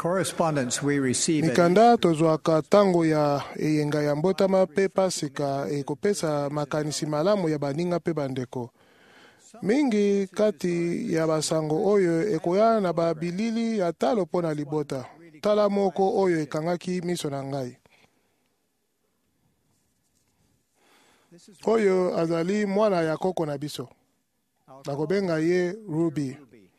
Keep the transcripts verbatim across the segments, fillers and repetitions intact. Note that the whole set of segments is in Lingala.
correspondence we receive mikanda tozwaka tango ya eyenga ya mbotama pe pasika ekopesa makanisi malamu ya baninga pe bandeko. Mingi kati ya basango oyo ekoya na babilili ya talo pona libota. Tala moko oyo ekangaki miso na ngai. Oyo azali mwana ya koko na biso. Nakobenga ye Ruby.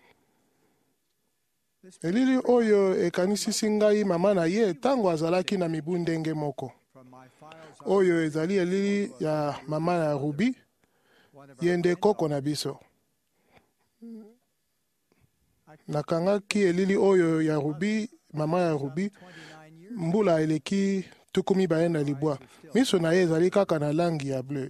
Elili oyo ekanisisi ngai mama na ye tango azalaki na mibu ndenge moko. Oyo ezali elili ya mama na Ruby. Yende koko na biso. Nakangaki elili oyo ya Ruby, mama ya Ruby, mbula eleki tukumi baenda libwa. Miso na ye ezali kaka na langi ya bleu.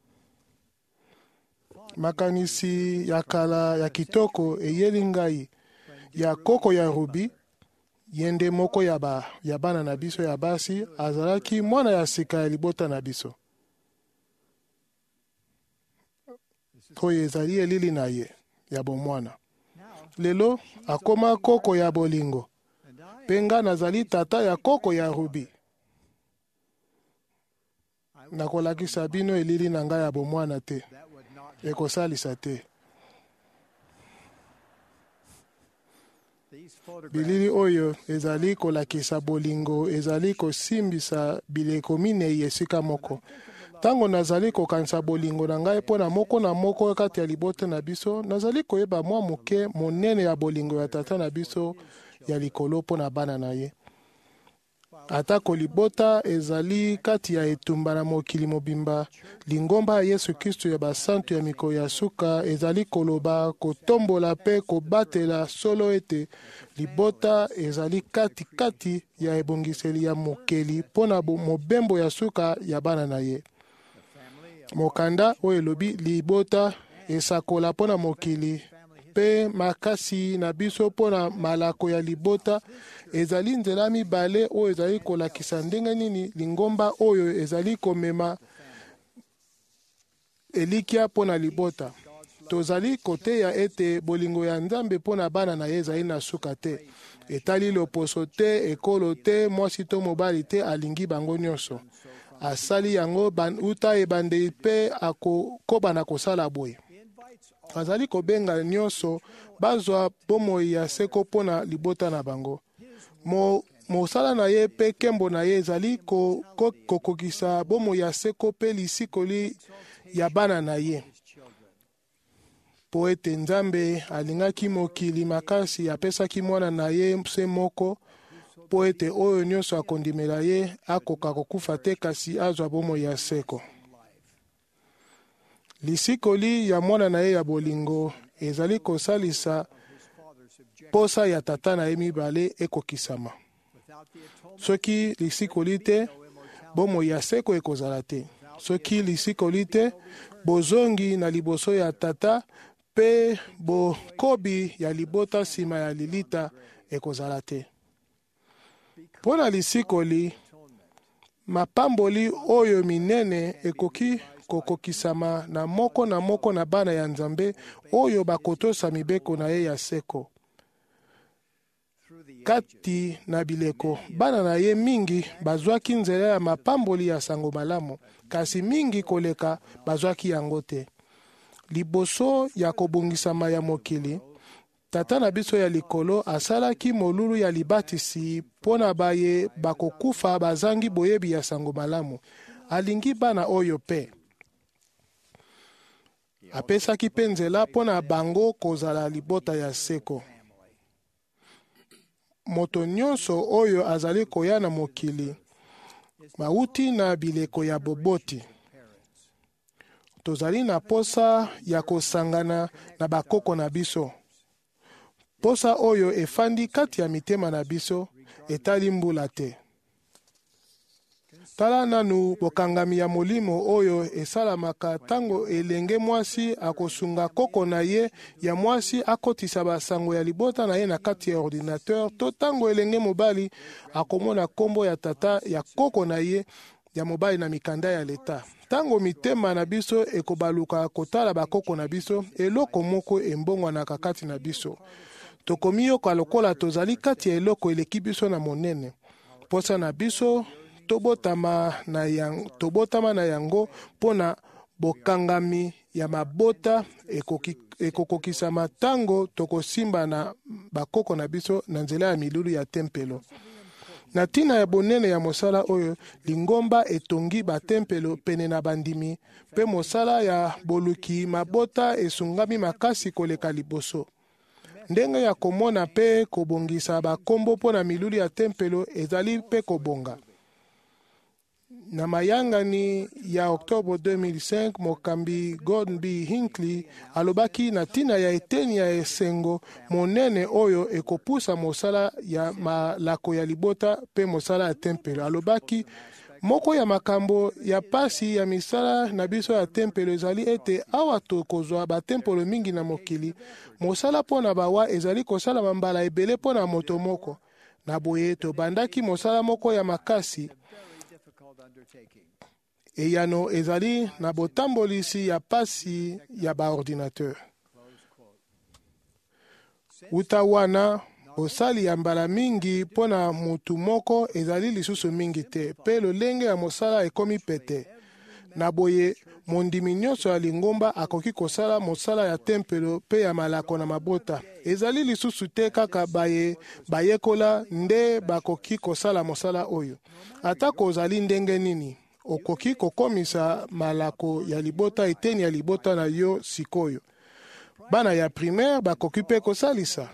Makanisi ya kala ya kitoko eyeli ngai ya koko ya Ruby, yende moko ya ba ya bana na biso ya basi azalaki mwana ya sika ya libota na biso. Oyo ezali elili na ye ya bomwana. Lelo akoma koko ya bolingo. Penga nazali tata ya koko ya Ruby. Nakolakisa bino elili na ngai ya bomwana te. Ekosalisa te. Bilili oyo ezali kolakisa bolingo, ezali kosimbisa bileko minei esika moko. Tango nazali kokanisa bolingo na ngai pona moko na moko kati ya libota na biso, nazali koyeba mwa moke monene ya bolingo ya tata na biso ya likolo pona bana na ye. Atako libota ezali kati ya etumba na mokili mobimba, lingomba ya Yesu Kristo ya basantu ya miko ya suka ezali koloba, kotombola pe kobatela solo ete libota ezali kati kati ya ebongiseli ya mokeli pona mobembo ya suka ya bana na ye. Mokanda oyo elobi libota esakola pona mokili pe makasi na biso pona malako ya libota ezali nzela mibale oyo ezali kolakisa ndenge nini lingomba oyo ezali komema elikia pona libota. Tozali kote ya ete bolingo ya Nzambe pona bana na ye ezali na suka te. Etali loposo te, ekolo te, mwasi to mobali te, alingi bango nyonso. Asali yango ban uta ebande pe akokoba na kosala boye. Azali kobenga nyonso bazwa bomoi ya seko pona libota na bango. Mo mosala na ye pe kembo na ye ezali kokokisa bomoi ya seko pe lisikoli ya bana na ye. Po ete Nzambe alingaki mokili makasi apesaki mwana na ye se moko po ete oyo nyonso akondimela ye akoka kokufa te kasi azwa bomoi ya seko. Lisikoli ya mwana na ye ya bolingo ezali kosalisa posa ya tata na ye mibale ekokisama. Soki lisikoli te, bomoi ya seko ekozala te. Soki lisikoli te, bozongi na liboso ya tata pe bokobi ya libota sima ya lilita ekozala te. Pona lisikoli, mapamboli oyo minene ekoki kokokisama na moko na moko na bana ya Nzambe oyo bakotosa mibeko na ye ya seko. Kati na bileko, bana na ye mingi bazwaki nzela ya mapamboli ya sango malamu, kasi mingi koleka bazwaki yango te. Liboso ya kobongisama ya mokili, tata na biso ya likolo asalaki molulu ya libatisi pona baye bakokufa bazangi boyebi ya sango malamu. Alingi bana oyo pe. Apesaki pe nzela pona bango kozala libota ya seko. Moto nyonso oyo azali koya na mokili mauti na bileko ya boboti. Tozali na posa ya kosangana na bakoko na biso. Posa oyo efandi kati ya mitema na biso etali mbula te. Tala nanu bokangami ya molimo oyo esalamaka tango elenge mwasi akosunga koko na ye ya mwasi akotisa basango ya libota na ye na kati ya ordinateur to tango elenge mobali akomona kombo ya tata ya koko na ye ya mobali na mikanda ya leta. Tango mitema na biso ekobaluka kotala bakoko na biso, eloko moko embongwanaka kati na biso. tokomi yoka lokola tozali kati ya eloko eleki biso na monene. Posa na biso tobotama na yango, tobotama na yango pona bokangami ya mabota ekoki ekokokisama tango tokosimba na bakoko na biso na nzela ya milulu ya tempelo. Na tina ya bonene ya mosala oyo, lingomba etongi batempelo pene na bandimi, pe mosala ya boluki mabota esungami makasi koleka liboso. Ndenge ya komona pe kobongisa bakombo po na milulu ya tempelo ezali pe kobonga. Na mayangani ya Oktobre deux mille cinq, mokambi Gordon B. Hinckley alobaki na tina ya eteni ya esengo monene oyo ekopusa mosala ya malako ya libota pe mosala ya tempelo. Alobaki moko ya makambo ya pasi ya misala na biso ya tempelo ezali ete awa tokozwa batempelo mingi na mokili, mosala pona bawa ezali kosala mambala ebele pona moto moko. Na boye tobandaki mosala moko ya makasi eyano ezali na botambolisi ya pasi ya baordinateur. Uta wana osali ya mbala mingi pona mutu moko ezali lisusu mingi te, pe lolenge ya mosala ekomi pete. Na boye mondimi nyonso ya lingomba akoki kosala mosala ya tempelo pe ya malako na mabota. Ezali lisusu te kaka baye bayekola nde bakoki kosala mosala oyo. Atako ozali ndenge nini, okoki kokomisa malako ya libota eteni ya libota na yo sikoyo. Bana ya primaire bakoki pe kosalisa.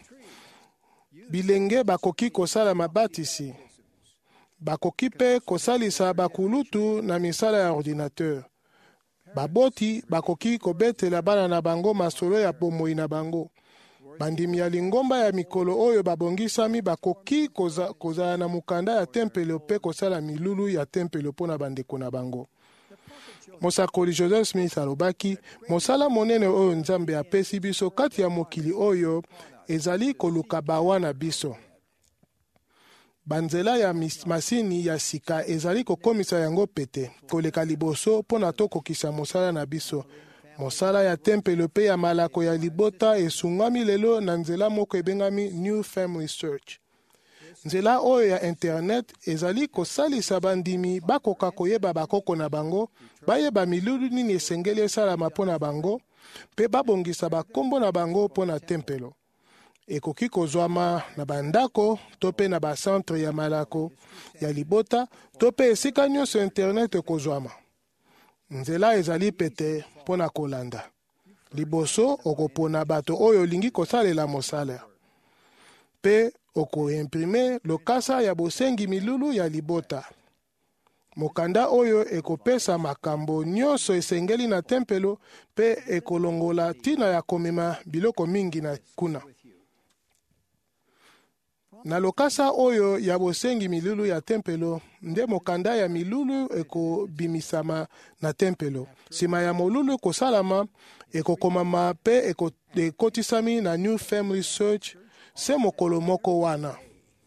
Bilenge bakoki kosala mabatisi. Bakoki pe kosalisa bakulutu na misala ya ordinateur. Baboti bakoki kobetela bana na bango masolo ya bomoi na bango. Bandimi ya lingomba ya mikolo oyo babongisami bakoki koza, kozala na mukanda ya tempelo pe kosala milulu ya tempelo pona bandeko na bango. Mosakoli Joseph Smith alobaki, mosala monene oyo Nzambe apesi biso kati ya mokili oyo ezali koluka bawa na biso. Banzela ya masini ya sika ezali kokomisa yango pete, koleka liboso pona tokokisa mosala na biso. Mosala ya tempelo pe ya malako ya libota esungami lelo na nzela moko ebengami New Family Search. Nzela oyo ya internet ezali kosalisa bandimi bakoka koyeba bakoko na bango, bayeba milulu nini esengeli esalama pona bango, pe babongisa bakombo na bango pona tempelo. Ekoki kozwama na bandako to pe na bacentre ya malako ya libota to pe esika nyonso internet ekozwama. Nzela ezali pete pona kolanda. Liboso okopona bato oyo olingi kosalela mosala. Pe okoimprime lokasa ya bosengi milulu ya libota. Mokanda oyo ekopesa makambo nyonso esengeli na tempelo pe ekolongola tina ya komema biloko mingi na kuna. Na lokasa oyo ya bosengi milulu ya tempelo, nde mokanda ya milulu ekobimisama na tempelo. Sima ya molulu kosalama, ekokomama pe ekotisami na New Family Search, se mokolo moko wana.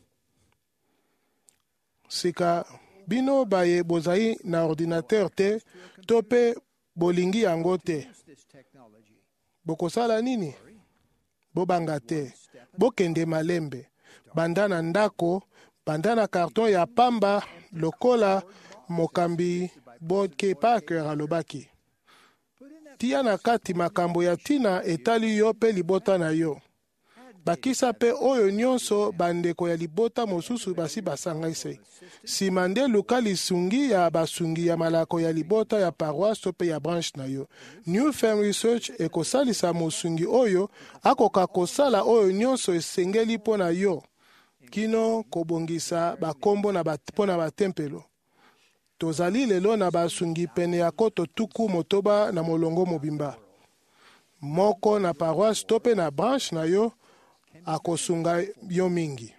Sika bino baye bozai na ordinateur te, to pe bolingi yango te. Bokosala nini? Bobanga te. Bokende malembe. Banda na ndako, banda na karton ya pamba lokola mokambi Bodke Parker alobaki. Tia na kati makambo ya tina etali yo pe libota na yo. Bakisa pe oyo nyonso bandeko ya libota mosusu basi basangaise. Sima nde luka lisungi ya basungi ya malako ya libota ya paroisse pe ya branche na yo. New Family Search ekosalisa mosungi oyo akoka kosala oyo nyonso esengeli pona yo. Kino kobongisa bakombo na pona batempelo. Tozali lelo na basungi pene ya koto tuku motoba na molongo mobimba. Moko na paroisse tope na branche na yo akosunga yo mingi.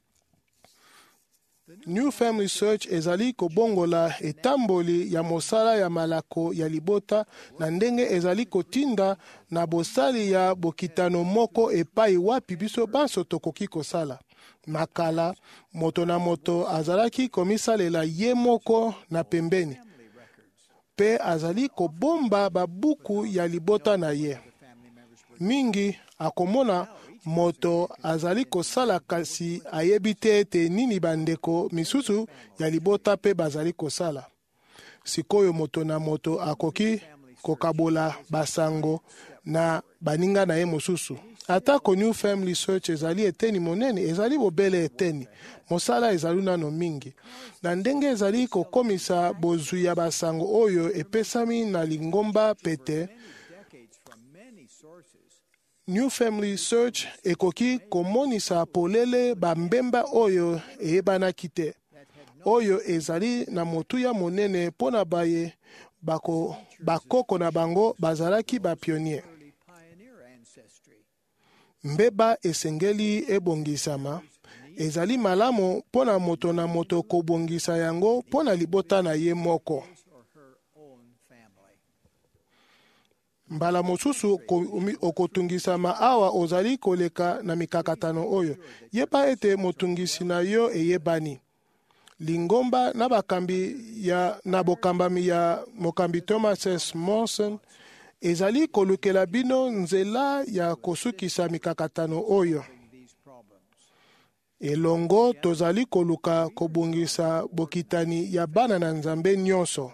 New Family Search ezali kobongola etamboli ya mosala ya malako ya libota na ndenge ezali kotinda na bosali ya bokitano moko epai wapi biso banso tokoki kosala. Makala, moto na moto azalaki komisalela ye moko na pembeni. Pe azali kobomba babuku ya libota na ye. Mingi akomona moto azali kosala kasi ayebi te ete nini bandeko misusu ya libota pe bazali kosala. Sikoyo moto na moto akoki kokabola basango na baninga na ye mosusu. Atako New Family Search ezali eteni monene, ezali bobele eteni. Mosala ezali nano mingi. Na ndenge ezali kokomisa bozwi ya basango oyo epesami na lingomba pete, New Family Search ekoki komonisa polele bambemba oyo eyebanaki te, oyo ezali na motuya monene pona baye bako bakoko na bango bazalaki ba pionier. Mbeba esengeli ebongisama, ezali malamu pona moto na moto kobongisa yango pona libota na ye moko. Mbala mosusu okotungisama awa ozali koleka na mikakatano oyo. Yeba ete motungisi na yo eyebani. Lingomba na bakambi ya na bokambami ya mokambi Thomas S. Monson ezali kolukela bino nzela ya kosukisa mikakatano oyo. Elongo tozali koluka kobungisa bokitani ya bana na Nzambe nyonso.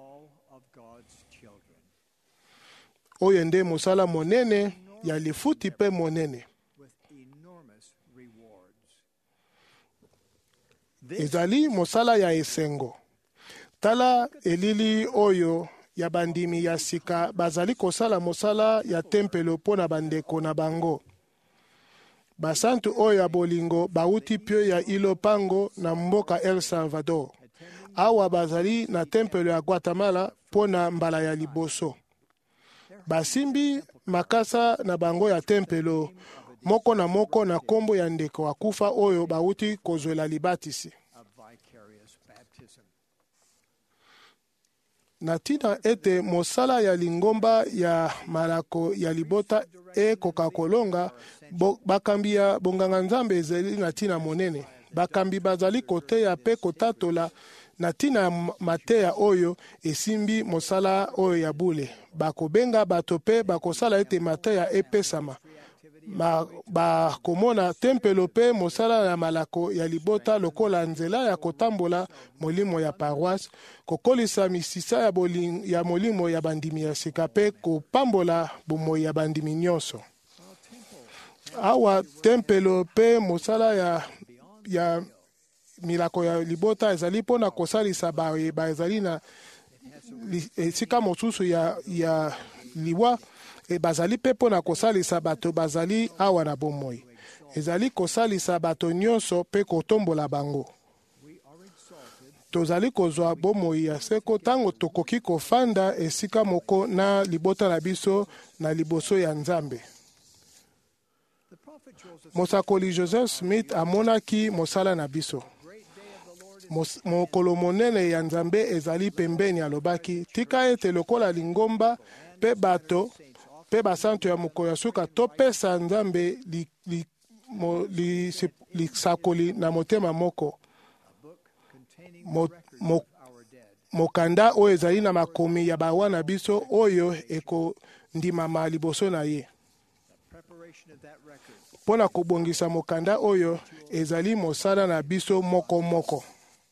Oyo nde mosala monene ya lifuti pe monene. Ezali mosala ya esengo. Tala elili oyo ya bandimi ya sika bazali kosala mosala ya tempelo pona bandeko na bango. Basantu oyo ya bolingo bauti pio ya Ilopango na mboka El Salvador. Awa bazali na tempelo ya Guatemala pona mbala ya liboso. Basimbi makasa na bango ya tempelo moko na moko na kombo ya ndeko akufa oyo bauti kozwela libatisi. Natina ete mosala ya lingomba ya malako ya libota e kokakolonga bo, bakambi ya bonganga Nzambe ezali na tina monene. Bakambi bazali koteya pe kotatola na tina mateya oyo esimbi mosala oyo ya bule. Bakobenga bato pe bakosala ete mateya epesama. Ma, ba komona tempelo pe mosala ya malako ya libota lokola nzela ya kotambola molimo ya paroisse, kokolisa misisa ya, boling, ya molimo ya bandimi ya sika pe kopambola bomoi ya bandimi nyonso. Awa tempelo pe mosala ya, ya milako ya libota ezali pona kosalisa ba, ba ezali na esika mosusu ya, ya liwa. E bazali pe pona kosalisa bato bazali awa na bomoi. Ezali kosalisa bato nyonso pe kotombola bango. Tozali kozwa bomoi ya seko tango tokoki kofanda esika moko na libota na biso na liboso ya Nzambe. Mosakoli Joseph Smith amonaki mosala na biso. Mokolo monene ya Nzambe ezali pembeni alobaki, tika ete lokola lingomba pe bato pe basantu ya mokolo ya suka topesa Nzambe li, li, mo, li, li, li sakoli na motema moko. Mo, mo, mokanda oyo ezali na makomi ya bawa na biso oyo eko ndimama liboso na ye. Pona kobongisa mokanda oyo ezali mosala na biso moko moko.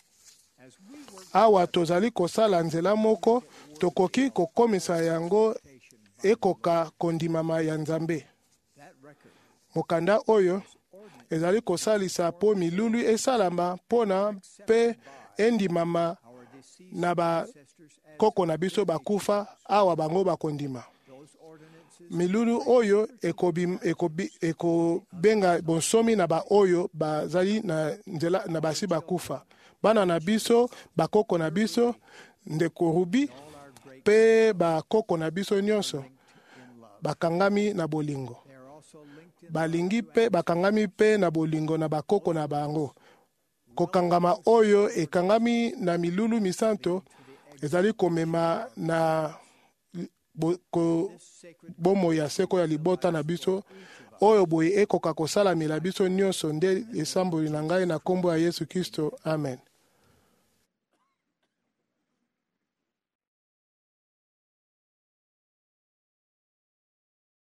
Awa tozali kosala nzela moko tokoki kokomisa yango ekoka kondimama ya Nzambe. Mokanda oyo ezali kosalisa po milulu esalama pona pe endimama na ba koko na biso bakufa awa bango bakondima. Milulu oyo ekobi ekobi ekobenga bonsomi na ba oyo bazali na nzela na basi bakufa. Bana na biso bakoko na biso ndeko rubi pe bakoko na biso nyonso bakangami na bolingo. Balingi pe bakangami pe na bolingo na bakoko na bango. Kokangama oyo ekangami na milulu misanto ezali komema na bo, ko, bomo ya seko ya libota na biso oyo boye ekoka kosala mila biso nyonso nde esamboli na ngai na kombo ya Yesu Kristo. Amen.